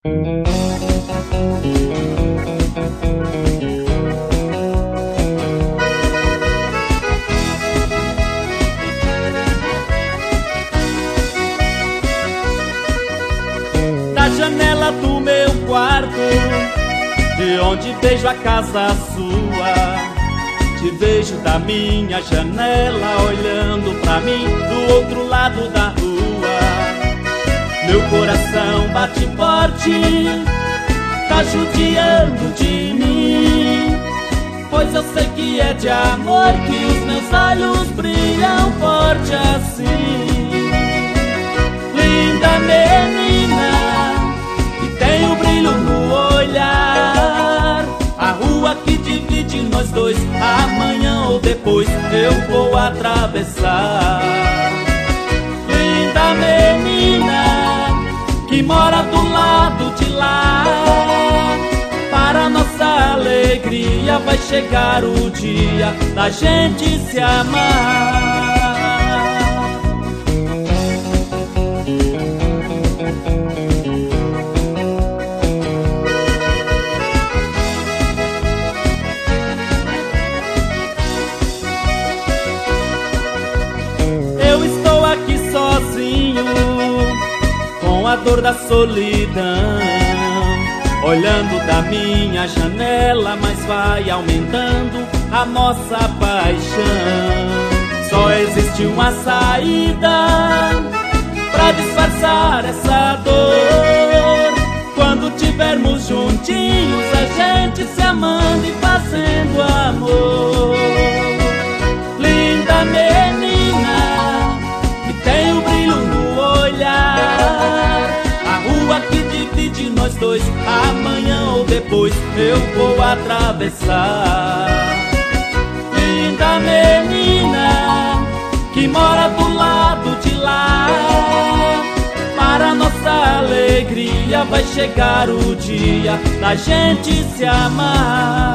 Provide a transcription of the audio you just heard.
Da janela do meu quarto, de onde vejo a casa sua, te vejo da minha janela, olhando pra mim do outro lado da rua. Meu coração bate forte, tá judiando de mim, pois eu sei que é de amor que os meus olhos brilham forte assim. Linda menina, que tem o brilho no olhar, a rua que divide nós dois, amanhã ou depois eu vou atravessar. Linda menina, que mora do lado de lá, para nossa alegria vai chegar o dia da gente se amar. Eu estou aqui sozinho, com a dor da solidão, olhando da minha janela, mas vai aumentando a nossa paixão. Só existe uma saída pra disfarçar essa dor, quando tivermos juntinhos, a gente se amando e fazendo amor. Linda menina, que tem o brilho no olhar, a rua que divide nós dois, amanhã ou depois eu vou atravessar. Linda menina, que mora do lado de lá, para nossa alegria vai chegar o dia da gente se amar.